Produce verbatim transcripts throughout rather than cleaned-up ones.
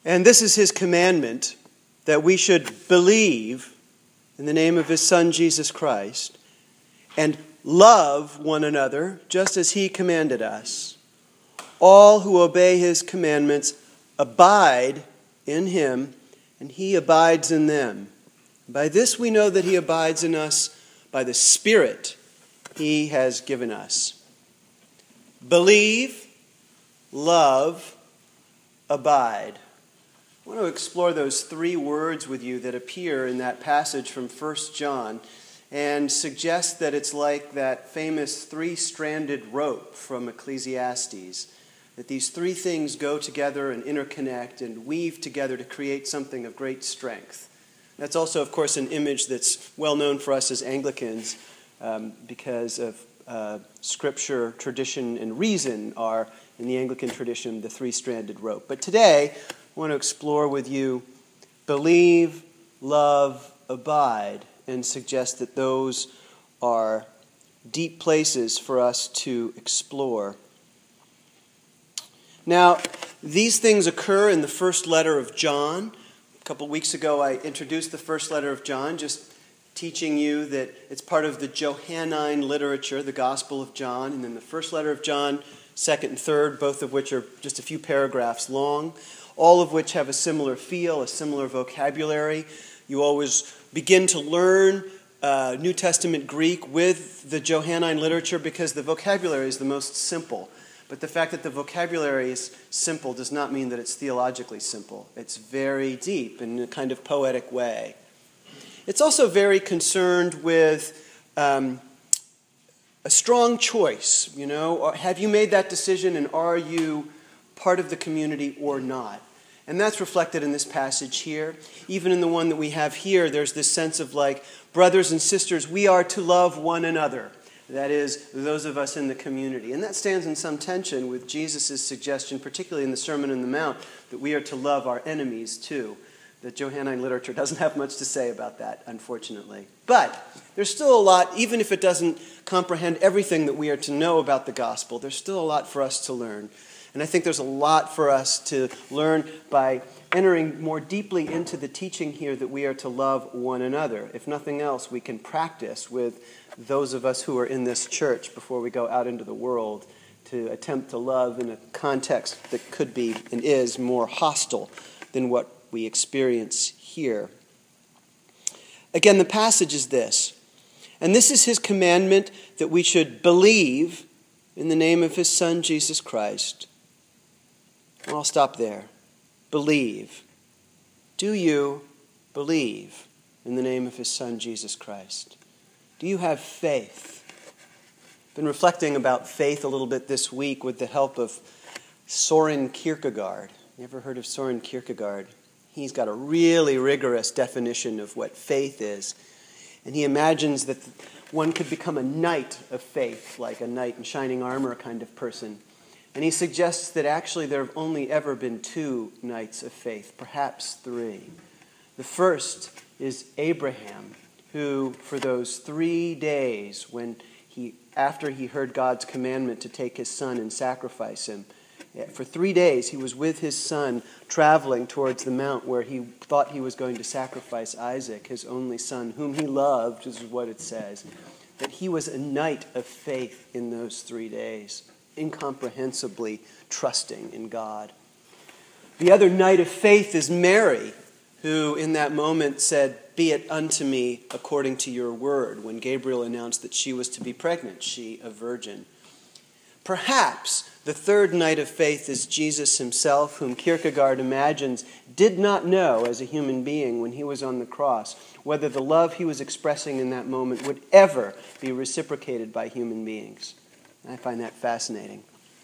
And this is his commandment, that we should believe in the name of his Son, Jesus Christ, and love one another just as he commanded us. All who obey his commandments abide in him, and he abides in them. By this we know that he abides in us by the Spirit he has given us. Believe, love, abide. I want to explore those three words with you that appear in that passage from First John and suggest that it's like that famous three-stranded rope from Ecclesiastes, that these three things go together and interconnect and weave together to create something of great strength. That's also, of course, an image that's well known for us as Anglicans um, because of uh, Scripture, tradition, and reason are, in the Anglican tradition, the three-stranded rope. But today, I want to explore with you believe, love, abide, and suggest that those are deep places for us to explore. Now, these things occur in the first letter of John. A couple weeks ago, I introduced the first letter of John, just teaching you that it's part of the Johannine literature, the Gospel of John, and then the first letter of John, second and third, both of which are just a few paragraphs long, all of which have a similar feel, a similar vocabulary. You always begin to learn uh, New Testament Greek with the Johannine literature because the vocabulary is the most simple. But the fact that the vocabulary is simple does not mean that it's theologically simple. It's very deep in a kind of poetic way. It's also very concerned with um, a strong choice. You know, have you made that decision, and are you part of the community or not? And that's reflected in this passage here. Even in the one that we have here, there's this sense of like, brothers and sisters, we are to love one another. That is, those of us in the community. And that stands in some tension with Jesus' suggestion, particularly in the Sermon on the Mount, that we are to love our enemies too. The Johannine literature doesn't have much to say about that, unfortunately. But there's still a lot, even if it doesn't comprehend everything that we are to know about the gospel, there's still a lot for us to learn. And I think there's a lot for us to learn by entering more deeply into the teaching here that we are to love one another. If nothing else, we can practice with those of us who are in this church before we go out into the world to attempt to love in a context that could be and is more hostile than what we experience here. Again, the passage is this. And this is his commandment, that we should believe in the name of his Son, Jesus Christ. I'll stop there. Believe. Do you believe in the name of his Son, Jesus Christ? Do you have faith? I've been reflecting about faith a little bit this week with the help of Soren Kierkegaard. You ever heard of Soren Kierkegaard? He's got a really rigorous definition of what faith is. And he imagines that one could become a knight of faith, like a knight in shining armor kind of person. And he suggests that actually there have only ever been two knights of faith, perhaps three. The first is Abraham, who for those three days, when he, after he heard God's commandment to take his son and sacrifice him, for three days he was with his son traveling towards the mount where he thought he was going to sacrifice Isaac, his only son, whom he loved, is what it says. That he was a knight of faith in those three days, incomprehensibly trusting in God. The other knight of faith is Mary, who in that moment said, "Be it unto me according to your word," when Gabriel announced that she was to be pregnant, she a virgin. Perhaps the third knight of faith is Jesus himself, whom Kierkegaard imagines did not know as a human being when he was on the cross whether the love he was expressing in that moment would ever be reciprocated by human beings. I find that fascinating.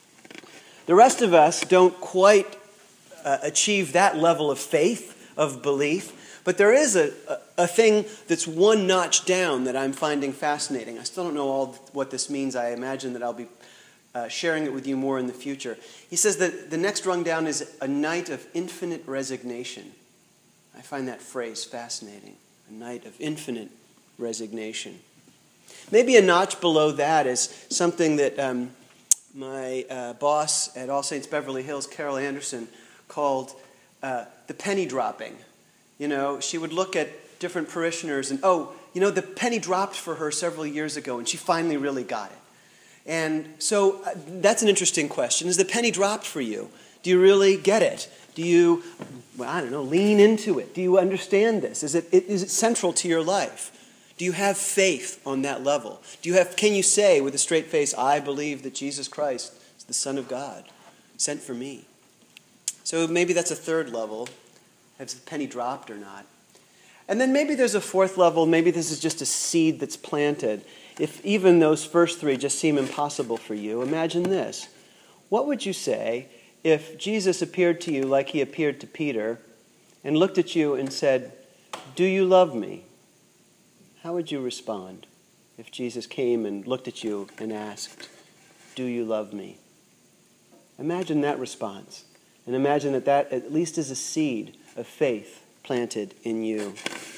The rest of us don't quite uh, achieve that level of faith, of belief, but there is a, a, a thing that's one notch down that I'm finding fascinating. I still don't know all what this means. I imagine that I'll be uh, sharing it with you more in the future. He says that the next rung down is a night of infinite resignation. I find that phrase fascinating. A night of infinite resignation. Maybe a notch below that is something that um, my uh, boss at All Saints Beverly Hills, Carol Anderson, called uh, the penny dropping. You know, she would look at different parishioners and, oh, you know, the penny dropped for her several years ago and she finally really got it. And so uh, that's an interesting question. Is the penny dropped for you? Do you really get it? Do you, well, I don't know, lean into it? Do you understand this? Is it, is it central to your life? Do you have faith on that level? Do you have, can you say with a straight face, I believe that Jesus Christ is the Son of God, sent for me? So maybe that's a third level. Has the penny dropped or not? And then maybe there's a fourth level. Maybe this is just a seed that's planted. If even those first three just seem impossible for you, imagine this. What would you say if Jesus appeared to you like he appeared to Peter and looked at you and said, do you love me? How would you respond if Jesus came and looked at you and asked, do you love me? Imagine that response. And imagine that that at least is a seed of faith planted in you.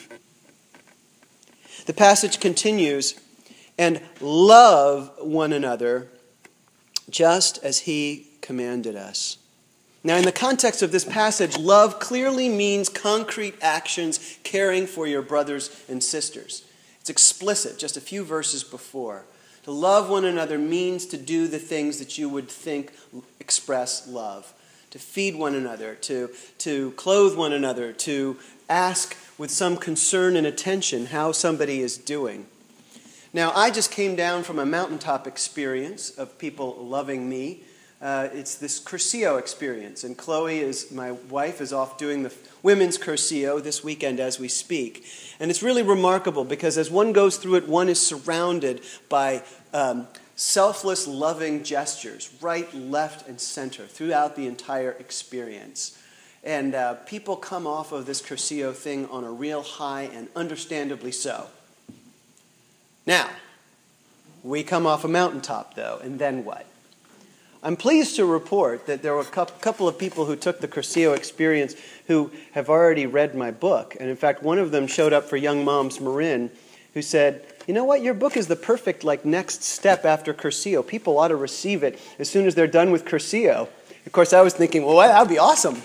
The passage continues, and love one another just as he commanded us. Now, in the context of this passage, love clearly means concrete actions caring for your brothers and sisters. It's explicit, just a few verses before. To love one another means to do the things that you would think express love. To feed one another, to, to clothe one another, to ask with some concern and attention how somebody is doing. Now, I just came down from a mountaintop experience of people loving me. Uh, it's this Cursillo experience, and Chloe, is my wife, is off doing the women's Cursillo this weekend as we speak. And it's really remarkable because as one goes through it, one is surrounded by um, selfless, loving gestures, right, left, and center throughout the entire experience. And uh, people come off of this Cursillo thing on a real high, and understandably so. Now, we come off a mountaintop, though, and then what? I'm pleased to report that there were a couple of people who took the Cursillo experience who have already read my book. And in fact, one of them showed up for Young Moms Marin, who said, you know what, your book is the perfect like next step after Cursillo. People ought to receive it as soon as they're done with Cursillo. Of course, I was thinking, well, that would be awesome.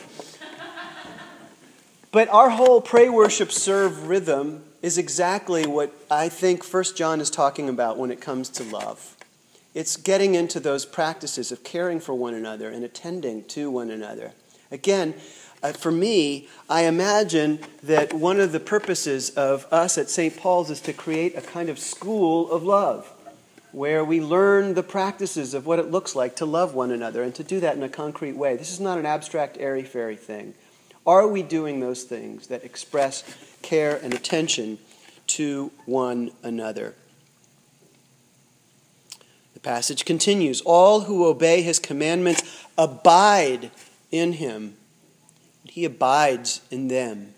But our whole pray, worship, serve rhythm is exactly what I think First John is talking about when it comes to love. It's getting into those practices of caring for one another and attending to one another. Again, uh, for me, I imagine that one of the purposes of us at Saint Paul's is to create a kind of school of love, where we learn the practices of what it looks like to love one another and to do that in a concrete way. This is not an abstract, airy-fairy thing. Are we doing those things that express care and attention to one another? The passage continues, all who obey his commandments abide in him, and he abides in them.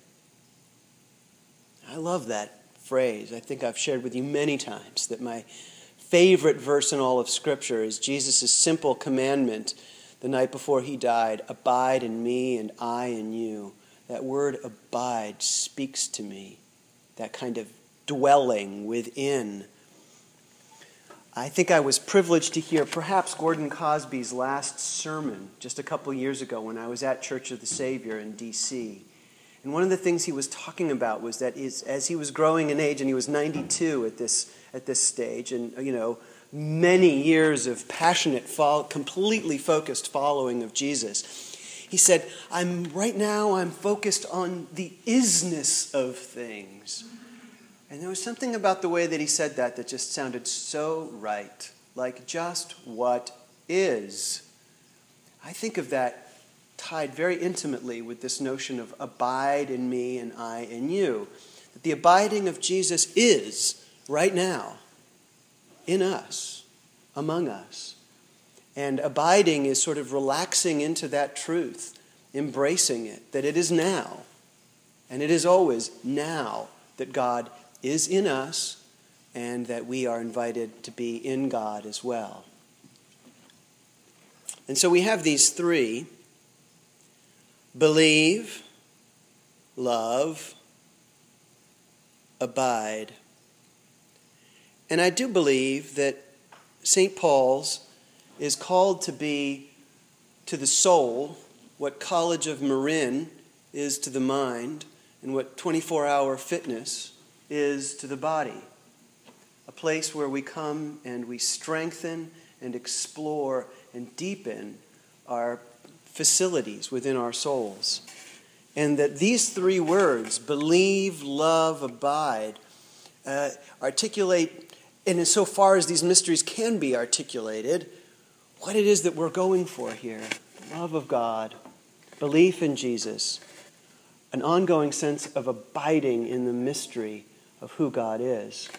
I love that phrase. I think I've shared with you many times that my favorite verse in all of Scripture is Jesus' simple commandment the night before he died, abide in me and I in you. That word abide speaks to me, that kind of dwelling within. I think I was privileged to hear perhaps Gordon Cosby's last sermon just a couple years ago when I was at Church of the Savior in D C And one of the things he was talking about was that is, as he was growing in age, and he was ninety-two at this at this stage, and you know, many years of passionate, follow, completely focused following of Jesus, he said, "I'm right now. I'm focused on the isness of things." And there was something about the way that he said that that just sounded so right, like just what is. I think of that tied very intimately with this notion of abide in me and I in you. That the abiding of Jesus is right now in us, among us. And abiding is sort of relaxing into that truth, embracing it, that it is now, and it is always now that God is in us, and that we are invited to be in God as well. And so we have these three: believe, love, abide. And I do believe that Saint Paul's is called to be to the soul what College of Marin is to the mind and what twenty-four hour fitness is to the body. A place where we come and we strengthen and explore and deepen our facilities within our souls. And that these three words, believe, love, abide, uh, articulate, and insofar as these mysteries can be articulated, what it is that we're going for here. Love of God, belief in Jesus, an ongoing sense of abiding in the mystery of who God is.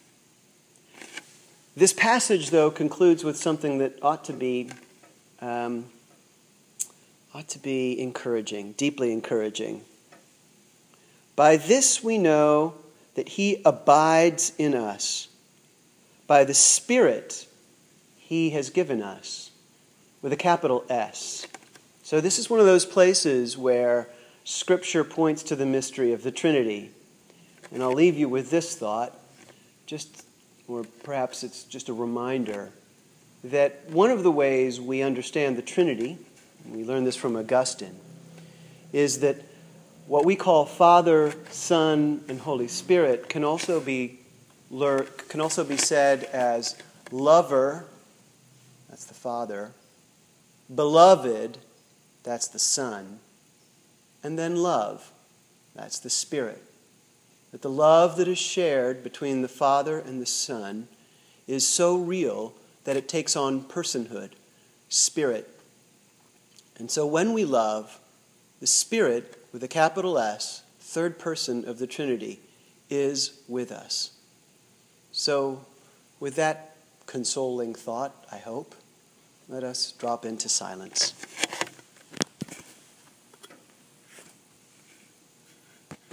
This passage, though, concludes with something that ought to be um, ought to be encouraging, deeply encouraging. By this we know that he abides in us, by the Spirit he has given us, with a capital S. So this is one of those places where Scripture points to the mystery of the Trinity. And I'll leave you with this thought, just, or perhaps it's just a reminder, that one of the ways we understand the Trinity, and we learn this from Augustine, is that what we call Father, Son, and Holy Spirit can also be lear- can also be said as lover, that's the Father, beloved, that's the Son, and then love, that's the Spirit. That the love that is shared between the Father and the Son is so real that it takes on personhood, spirit. And so when we love, the Spirit, with a capital S, third person of the Trinity, is with us. So with that consoling thought, I hope, let us drop into silence.